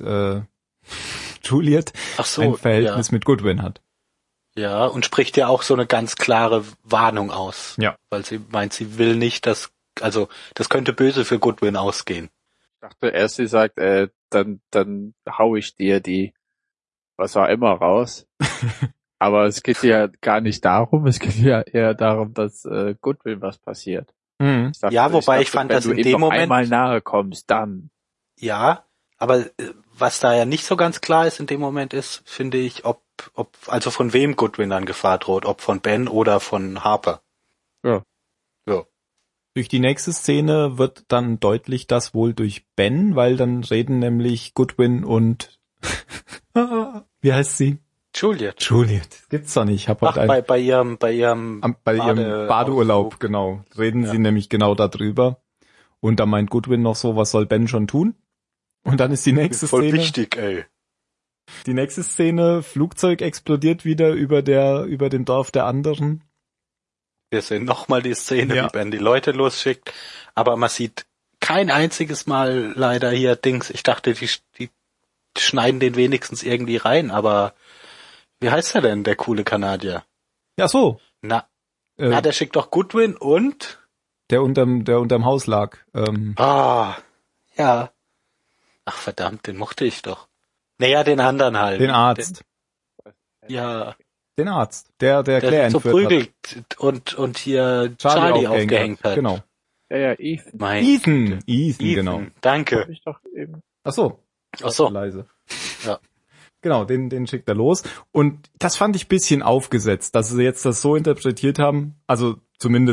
Juliet ein Verhältnis mit Goodwin hat. Ja, und spricht ja auch so eine ganz klare Warnung aus. Ja. Weil sie meint, sie will nicht, das könnte böse für Goodwin ausgehen. Ich dachte erst, sie sagt, dann hau ich dir die, was auch immer, raus. Aber es geht ja gar nicht darum, es geht ja eher darum, dass Goodwin was passiert. Mhm. Ich fand, dass in dem Moment, wenn du einmal nahe kommst, dann. Ja, aber was da ja nicht so ganz klar ist in dem Moment ist, finde ich, ob also von wem Goodwin dann Gefahr droht, ob von Ben oder von Harper. Ja. Durch die nächste Szene wird dann deutlich, dass wohl durch Ben, weil dann reden nämlich Goodwin und wie heißt sie? Juliet. Gibt's doch nicht. Ich hab heute bei ihrem Badeurlaub, genau. Reden sie nämlich genau darüber. Und da meint Goodwin noch so, was soll Ben schon tun? Und dann ist die nächste Voll Szene. wichtig, ey. Die nächste Szene, Flugzeug explodiert wieder über dem Dorf der anderen. Wir sehen nochmal die Szene, Ja. wie Ben die Leute losschickt. Aber man sieht kein einziges Mal leider hier Dings. Ich dachte, die schneiden den wenigstens irgendwie rein, aber wie heißt er denn, der coole Kanadier? Ja, so. Der schickt doch Goodwin und? Der unterm Haus lag. Ja. Ach verdammt, den mochte ich doch. Naja, den anderen halt. Den Arzt. Den Arzt, der Claire so entführt prügelt und hier Charlie aufgehängt hat. Genau. Ja, Ethan. Ethan, genau. Danke. Hab ich doch eben. Ach so. Leise. Ja. Genau, den schickt er los. Und das fand ich ein bisschen aufgesetzt, dass sie jetzt das so interpretiert haben, also zumindest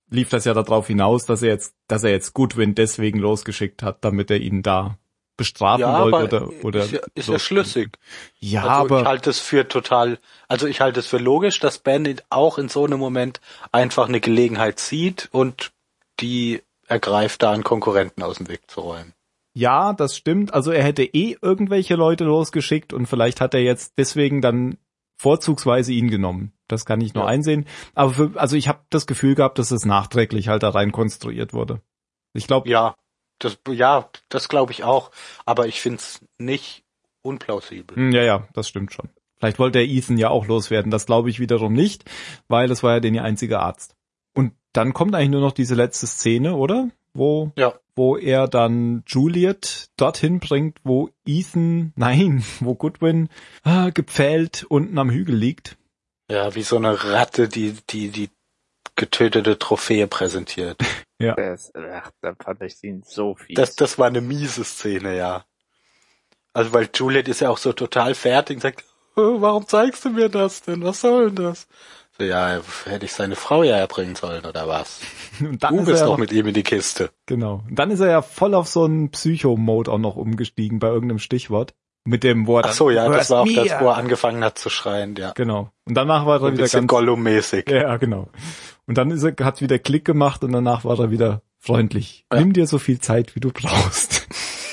lief das ja darauf hinaus, dass er jetzt Goodwin deswegen losgeschickt hat, damit er ihn da bestrafen wollte oder ist ja schlüssig. Ja, also aber ich halte es für logisch, dass Ben auch in so einem Moment einfach eine Gelegenheit sieht und die ergreift, da einen Konkurrenten aus dem Weg zu räumen. ja, das stimmt. Also er hätte irgendwelche Leute losgeschickt und vielleicht hat er jetzt deswegen dann vorzugsweise ihn genommen. Das kann ich nur einsehen. Aber also ich habe das Gefühl gehabt, dass es nachträglich halt da rein konstruiert wurde. Ich glaube, das glaube ich auch. Aber ich finde es nicht unplausibel. Ja, das stimmt schon. Vielleicht wollte er Ethan ja auch loswerden. Das glaube ich wiederum nicht, weil es war ja der einzige Arzt. Und dann kommt eigentlich nur noch diese letzte Szene, oder? Wo er dann Juliet dorthin bringt, wo Goodwin gepfählt unten am Hügel liegt. Ja, wie so eine Ratte, die getötete Trophäe präsentiert. Ja. Da fand ich ihn so fies. Das war eine miese Szene, ja. Also weil Juliet ist ja auch so total fertig und sagt, oh, warum zeigst du mir das denn? Was soll denn das? So, ja, hätte ich seine Frau ja erbringen sollen, oder was? Und dann Du bist doch mit ihm in die Kiste. Genau. Und dann ist er ja voll auf so einen Psycho-Mode auch noch umgestiegen bei irgendeinem Stichwort. Mit dem, wo er dann, ach so, ja, das war auch das, wo er angefangen hat zu schreien, ja. Genau. Und danach war er wieder ganz Gollum-mäßig. Ja, genau. Und dann hat wieder Klick gemacht und danach war er wieder freundlich. Ja. Nimm dir so viel Zeit, wie du brauchst.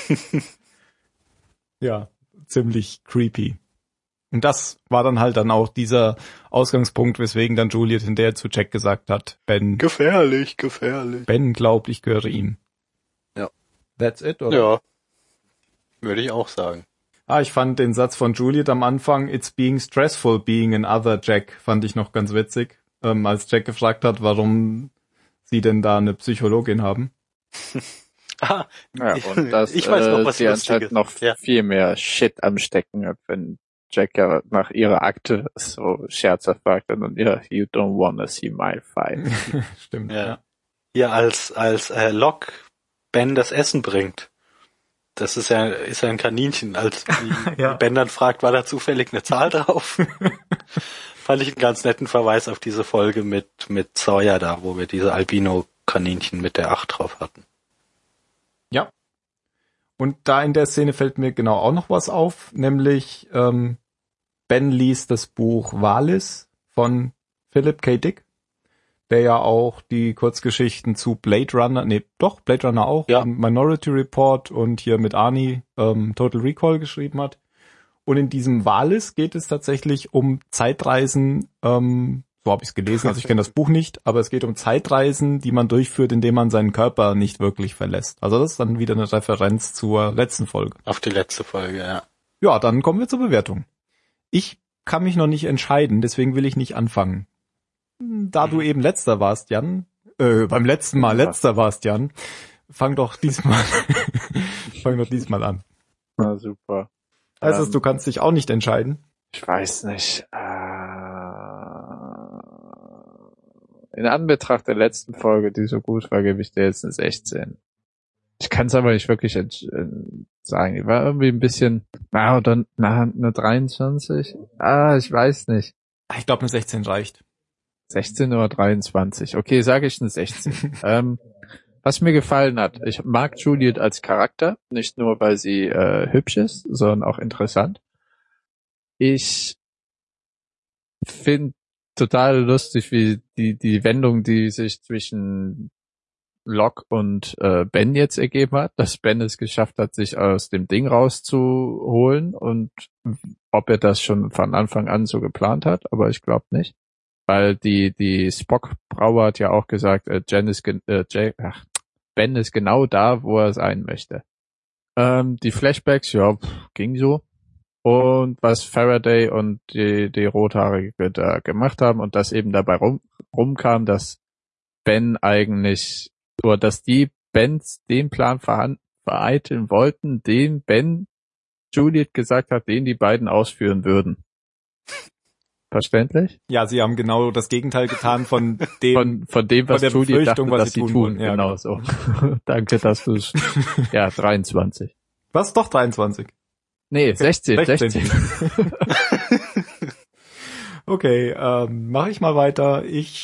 Ja, ziemlich creepy. Und das war dann halt dann auch dieser Ausgangspunkt, weswegen dann Juliet hinterher zu Jack gesagt hat, Ben. Gefährlich. Ben glaubt, ich gehöre ihm. Ja. That's it, oder? Ja. Würde ich auch sagen. Ich fand den Satz von Juliet am Anfang, it's being stressful being an other Jack, fand ich noch ganz witzig, als Jack gefragt hat, warum sie denn da eine Psychologin haben. Ja, und dass ich weiß noch, was sie anscheinend noch viel mehr Shit am Stecken hat, wenn Jack ja nach ihrer Akte so scherzhaft fragt und ja, you don't wanna see my file. Stimmt, ja. Hier als Locke Ben das Essen bringt. Das ist ja ein Kaninchen, als Ben dann fragt, war da zufällig eine Zahl drauf? Fand ich einen ganz netten Verweis auf diese Folge mit Sawyer da, wo wir diese Albino-Kaninchen mit der 8 drauf hatten. Ja. Und da in der Szene fällt mir genau auch noch was auf, nämlich Ben liest das Buch Valis von Philip K. Dick, der ja auch die Kurzgeschichten zu Blade Runner auch, Minority Report und hier mit Arnie Total Recall geschrieben hat. Und in diesem Valis geht es tatsächlich um Zeitreisen, so habe ich es gelesen, also ich kenne das Buch nicht, aber es geht um Zeitreisen, die man durchführt, indem man seinen Körper nicht wirklich verlässt. Also das ist dann wieder eine Referenz zur letzten Folge. Auf die letzte Folge, ja. Ja, dann kommen wir zur Bewertung. Ich kann mich noch nicht entscheiden, deswegen will ich nicht anfangen. Da du eben letzter warst, Jan, beim letzten Mal letzter warst, Jan, fang doch diesmal an. Na super. Heißt es, du kannst dich auch nicht entscheiden? Ich weiß nicht. In Anbetracht der letzten Folge, die so gut war, gebe ich dir jetzt eine 16. Ich kann es aber nicht wirklich sagen. Ich war irgendwie ein bisschen, eine 23? Ich weiß nicht. Ich glaube, eine 16 reicht. 16 oder 23? Okay, sage ich eine 16. Was mir gefallen hat, ich mag Juliet als Charakter, nicht nur, weil sie hübsch ist, sondern auch interessant. Ich finde total lustig, wie die Wendung, die sich zwischen Locke und Ben jetzt ergeben hat, dass Ben es geschafft hat, sich aus dem Ding rauszuholen und ob er das schon von Anfang an so geplant hat, aber ich glaube nicht. Weil die Spock-Brauer hat ja auch gesagt, Ben ist genau da, wo er sein möchte. Die Flashbacks, ging so. Und was Faraday und die Rothaarige da gemacht haben und das eben dabei rumkam, dass Ben eigentlich, oder dass die Bens den Plan vereiteln wollten, den Ben Juliet gesagt hat, den die beiden ausführen würden. Verständlich? Ja, sie haben genau das Gegenteil getan von dem, von dem, was Juliet dachte, was sie tun. Ja, genau so. Danke, dass du es, 23. Was? Doch 23? Nee, 16. Okay, mache ich mal weiter. Ich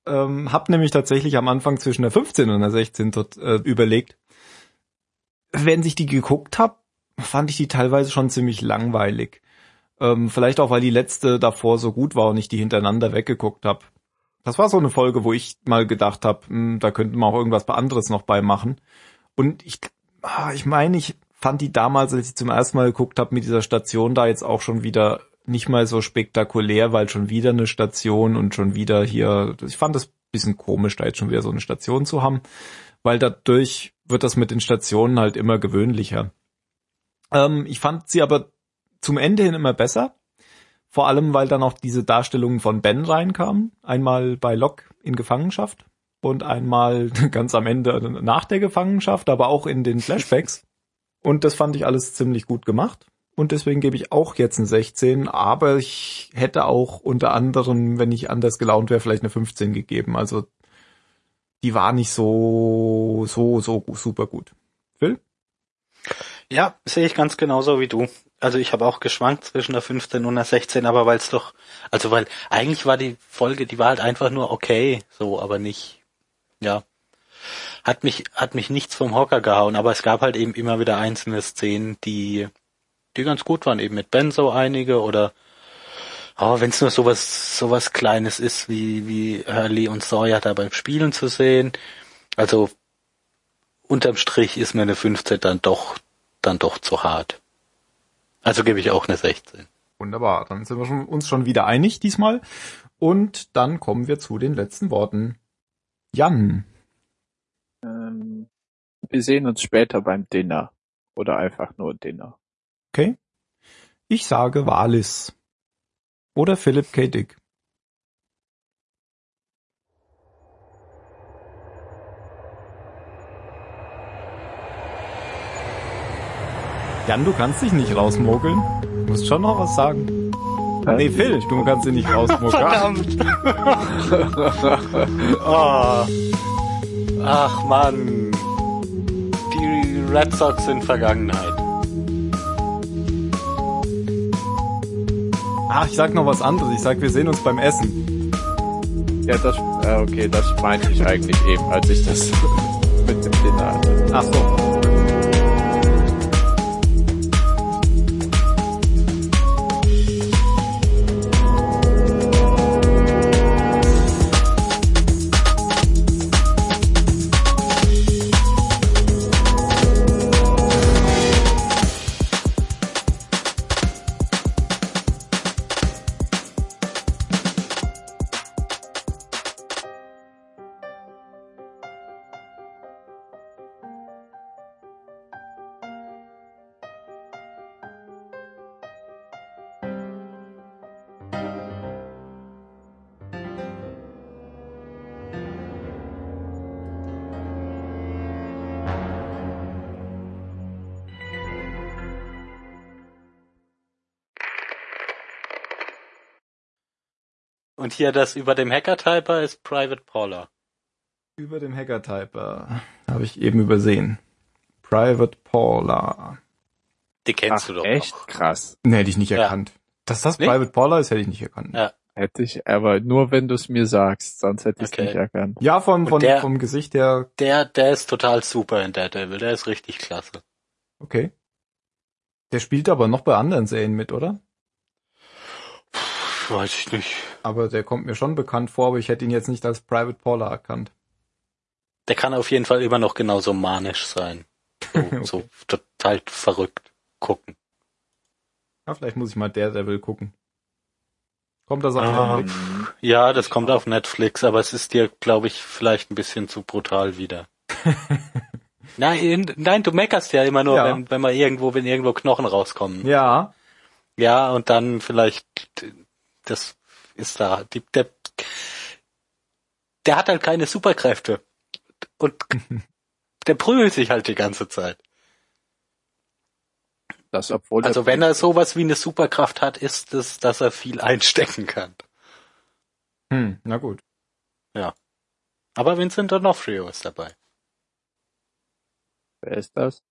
hab nämlich tatsächlich am Anfang zwischen der 15 und der 16 überlegt. Wenn ich die geguckt hab, fand ich die teilweise schon ziemlich langweilig. Vielleicht auch, weil die letzte davor so gut war und ich die hintereinander weggeguckt hab. Das war so eine Folge, wo ich mal gedacht hab, da könnten wir auch irgendwas anderes noch bei machen. Und ich meine, ich fand die damals, als ich zum ersten Mal geguckt hab, mit dieser Station da jetzt auch schon wieder nicht mal so spektakulär, weil schon wieder eine Station und schon wieder hier, ich fand das ein bisschen komisch, da jetzt schon wieder so eine Station zu haben, weil dadurch wird das mit den Stationen halt immer gewöhnlicher. Ich fand sie aber zum Ende hin immer besser, vor allem, weil dann auch diese Darstellungen von Ben reinkamen, einmal bei Locke in Gefangenschaft und einmal ganz am Ende nach der Gefangenschaft, aber auch in den Flashbacks. Und das fand ich alles ziemlich gut gemacht. Und deswegen gebe ich auch jetzt eine 16, aber ich hätte auch unter anderem, wenn ich anders gelaunt wäre, vielleicht eine 15 gegeben. Also die war nicht so super gut. Phil? Ja, sehe ich ganz genauso wie du. Also ich habe auch geschwankt zwischen der 15 und der 16, aber weil eigentlich war die Folge, die war halt einfach nur okay, so, aber nicht, ja, hat mich nichts vom Hocker gehauen, aber es gab halt eben immer wieder einzelne Szenen, die ganz gut waren, eben mit Ben so einige oder wenn es nur sowas Kleines ist, wie Hurley und Sawyer da beim Spielen zu sehen. Also unterm Strich ist mir eine 15 dann doch zu hart. Also gebe ich auch eine 16. Wunderbar, dann sind wir uns schon wieder einig diesmal. Und dann kommen wir zu den letzten Worten. Jan. Wir sehen uns später beim Dinner. Oder einfach nur Dinner. Okay. Ich sage Wallis. Oder Philip K. Dick. Jan, du kannst dich nicht rausmogeln. Du musst schon noch was sagen. Nee, Phil, du kannst dich nicht rausmogeln. Verdammt! Oh. Ach Mann. Die Red Sox sind Vergangenheit. Ich sag noch was anderes. Ich sag, wir sehen uns beim Essen. Ja, okay, das meinte ich eigentlich eben, als ich das mit dem Dinner hatte. Ach so. Und hier das über dem Hacker-Typer ist Private Paula. Über dem Hacker-Typer habe ich eben übersehen. Private Paula. Die kennst du doch echt? noch. Krass. Nee, hätte ich nicht erkannt. Dass das Nee? Private Paula ist, hätte ich nicht erkannt. Ja. Hätte ich, aber nur wenn du es mir sagst, sonst hätte ich es Okay. nicht erkannt. Ja, vom Gesicht her, Der ist total super in Daredevil, der ist richtig klasse. okay. Der spielt aber noch bei anderen Serien mit, oder? Weiß ich nicht. Aber der kommt mir schon bekannt vor, aber ich hätte ihn jetzt nicht als Private Paula erkannt. Der kann auf jeden Fall immer noch genauso manisch sein. So total verrückt gucken. Ja, vielleicht muss ich mal Daredevil gucken. Kommt das auf Netflix? Ja, das kommt auf Netflix, aber es ist dir, glaube ich, vielleicht ein bisschen zu brutal wieder. Nein, du meckerst ja immer nur, Ja. wenn irgendwo Knochen rauskommen. Ja. Ja, und dann vielleicht, das ist da, der hat halt keine Superkräfte. Und der prügelt sich halt die ganze Zeit. Das, obwohl Also wenn er sowas wie eine Superkraft hat, ist es, dass er viel einstecken kann. Na gut. Aber Vincent D'Onofrio ist dabei. wer ist das?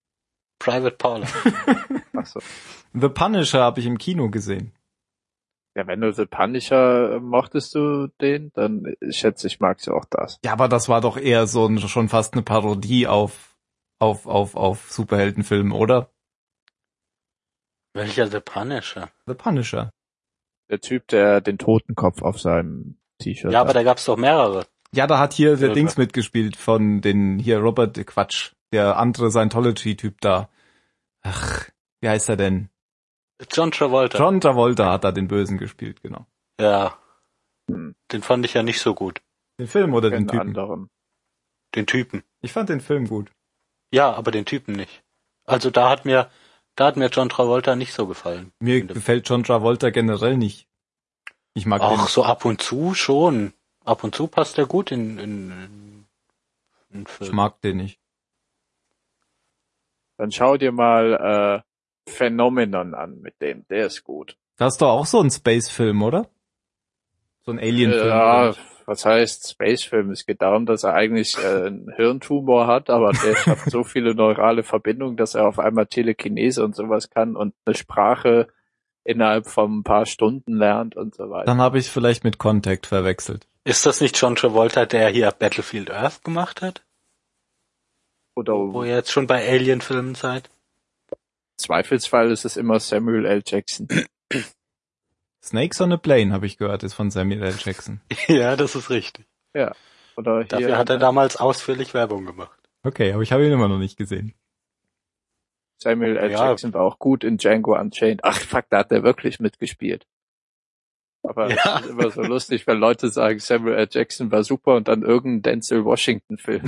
Private Paula. Achso. The Punisher habe ich im Kino gesehen. Ja, wenn du The Punisher mochtest du den, dann schätze ich, magst du auch das. Ja, aber das war doch eher so schon fast eine Parodie auf Superheldenfilme, oder? Welcher The Punisher? The Punisher. Der Typ, der den Totenkopf auf seinem T-Shirt Ja, aber hat. da gab's doch mehrere. Ja, da hat hier der Ja, Dings klar. mitgespielt von den hier Robert Quatsch, der andere Scientology-Typ da. Ach, wie heißt er denn? John Travolta. John Travolta hat da den Bösen gespielt, genau. Ja, Hm, den fand ich ja nicht so gut. Den Film oder den keinen Typen? anderen. Den Typen. Ich fand den Film gut. Ja, aber den Typen nicht. Also da hat mir John Travolta nicht so gefallen. Mir gefällt John Travolta generell nicht. Ich mag Ach, den. so ab und zu schon. Ab und zu passt er gut in Ich Film. mag den nicht. Dann schau dir mal Phenomenon an mit dem, der ist gut. Das ist doch auch so ein Space-Film, oder? So ein Alien-Film. oder Ja, nicht? was heißt Space-Film? Es geht darum, dass er eigentlich einen Hirntumor hat, aber der schafft so viele neurale Verbindungen, dass er auf einmal Telekinese und sowas kann und eine Sprache innerhalb von ein paar Stunden lernt und so weiter. Dann habe ich vielleicht mit Contact verwechselt. Ist das nicht John Travolta, der hier Battlefield Earth gemacht hat? Oder Wo ihr jetzt schon bei Alien-Filmen seid? Zweifelsfall ist es immer Samuel L. Jackson. Snakes on a Plane, habe ich gehört, ist von Samuel L. Jackson. Ja, das ist richtig. Ja. Oder hier, Dafür hat er damals ausführlich Werbung gemacht. Okay, aber ich habe ihn immer noch nicht gesehen. Samuel L. Ja. Jackson war auch gut in Django Unchained. Ach fuck, da hat er wirklich mitgespielt. Aber Ja. es ist immer so lustig, wenn Leute sagen, Samuel L. Jackson war super und dann irgendein Denzel Washington Film.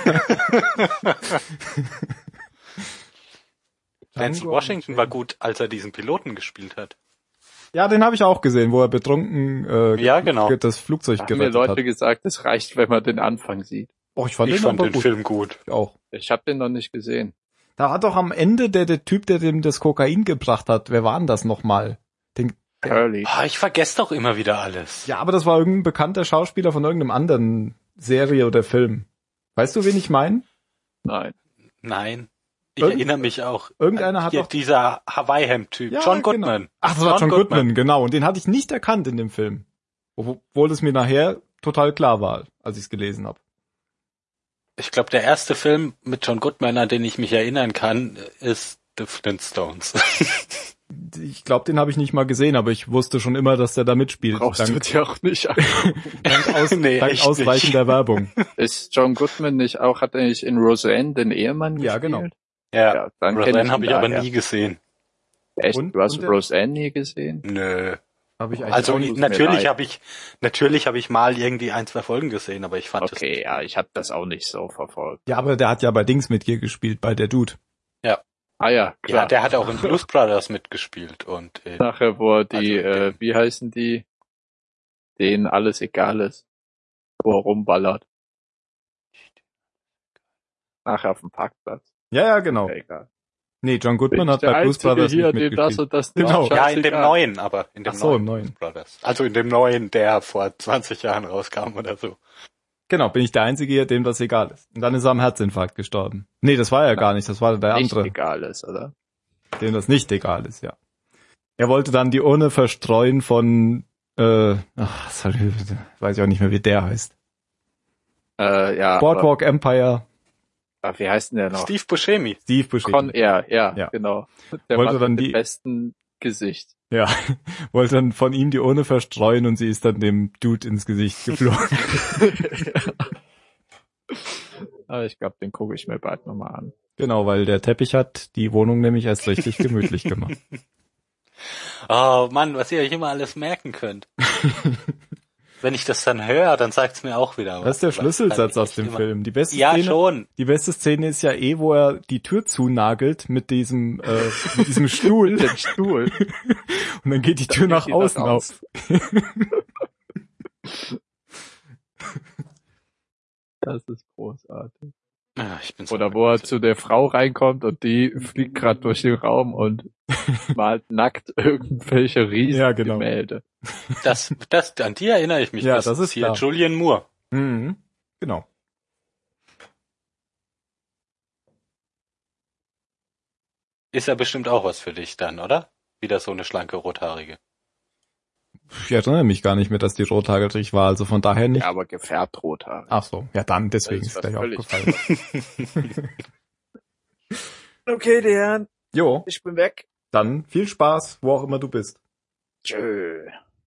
Denzel Washington war gut, als er diesen Piloten gespielt hat. Ja, den habe ich auch gesehen, wo er betrunken Ja, genau. das Flugzeug Haben mir gerettet Leute hat. gesagt, es reicht, wenn man den Anfang sieht. Oh, ich fand Ich den fand aber den gut. Film gut. Ich auch. Ich habe den noch nicht gesehen. Da hat doch am Ende der Typ, der dem das Kokain gebracht hat, wer war denn das nochmal? Curly. Ah, ich vergesse doch immer wieder alles. Ja, aber das war irgendein bekannter Schauspieler von irgendeinem anderen Serie oder Film. Weißt du, wen ich meine? Nein. Nein. Ich Irgend- erinnere mich auch. Irgendeiner hat Hier, doch... dieser Hawaii-Hemd-Typ. Ja, John genau. Goodman. Ach, das war John Goodman, genau. Und den hatte ich nicht erkannt in dem Film. Obwohl es mir nachher total klar war, als ich es gelesen habe. Ich glaube, der erste Film mit John Goodman, an den ich mich erinnern kann, ist The Flintstones. Ich glaube, den habe ich nicht mal gesehen, aber ich wusste schon immer, dass der da mitspielt. Brauchst du dir auch nicht an. Nee, dank echt ausreichender Werbung. Ist John Goodman nicht auch, hat er nicht in Roseanne den Ehemann Ja, gespielt? genau. Ja, Ja, dann kenn Roseanne ihn habe ich aber daher. nie gesehen. Echt? Und- Du hast und der- Roseanne nie gesehen? Nö. Habe ich eigentlich Also auch nicht. natürlich leid. habe ich mal irgendwie 1, 2 Folgen gesehen, aber ich fand es. Okay, ja, ich habe das auch nicht so verfolgt. Ja, aber der hat ja bei Dings mit dir gespielt, bei der Dude. Ah ja, Ja, klar. der hat auch in Blues Brothers mitgespielt und Sache, wo er die, Also, wie heißen die, denen alles egal ist, wo er rumballert. Nachher auf dem Parkplatz. Ja, genau. Ja, egal. Nee, John Bin Goodman ich hat der bei Blues Einzige Brothers hier, nicht dem das mitgespielt. und das Genau. nicht ja, in dem scheißegal. neuen, aber in dem Ach so, im neuen neuen. Blues Brothers. Also in dem neuen, der vor 20 Jahren rauskam oder so. Genau, bin ich der Einzige hier, dem das egal ist. Und dann ist er am Herzinfarkt gestorben. Nee, das war ja gar nicht, das war der Nicht andere, egal ist, oder? dem das nicht egal ist, ja. Er wollte dann die Urne verstreuen von, weiß ich auch nicht mehr, wie der heißt. Ja. Boardwalk Empire, Wie heißt denn der noch? Steve Buscemi. Steve Buscemi. Con Air, ja, Ja. genau. Der Wollte Mann dann mit die- dem besten Gesicht. Ja, wollte dann von ihm die Urne verstreuen und sie ist dann dem Dude ins Gesicht geflogen. Aber ich glaube, den gucke ich mir bald nochmal an. Genau, weil der Teppich hat die Wohnung nämlich erst richtig gemütlich gemacht. Oh Mann, was ihr euch immer alles merken könnt. Wenn ich das dann höre, dann sagt's mir auch wieder was. Das ist der Aber Schlüsselsatz kann ich aus dem immer- Film. Die beste Ja, Szene, schon. Die beste Szene ist ja wo er die Tür zunagelt mit diesem Stuhl. Den Stuhl. Und dann geht die Tür nach geht nach außen auf. Das ist großartig. Ah, ich bin so Oder wo er zu der Frau reinkommt und die fliegt gerade durch den Raum und malt nackt irgendwelche Ja, genau. Riesengemälde. an die erinnere ich mich. Ja, das ist hier klar. Julian Moore. Mhm. Genau. Ist ja bestimmt auch was für dich dann, oder? Wieder so eine schlanke Rothaarige. Ich erinnere mich gar nicht mehr, dass die rothaarig war, also von daher nicht. Ja, aber gefärbt rothaarig. Ach so, ja dann, deswegen Das ist ist gleich was völlig aufgefallen. Okay, die Herren, Jo, ich bin weg. dann viel Spaß, wo auch immer du bist. Tschö.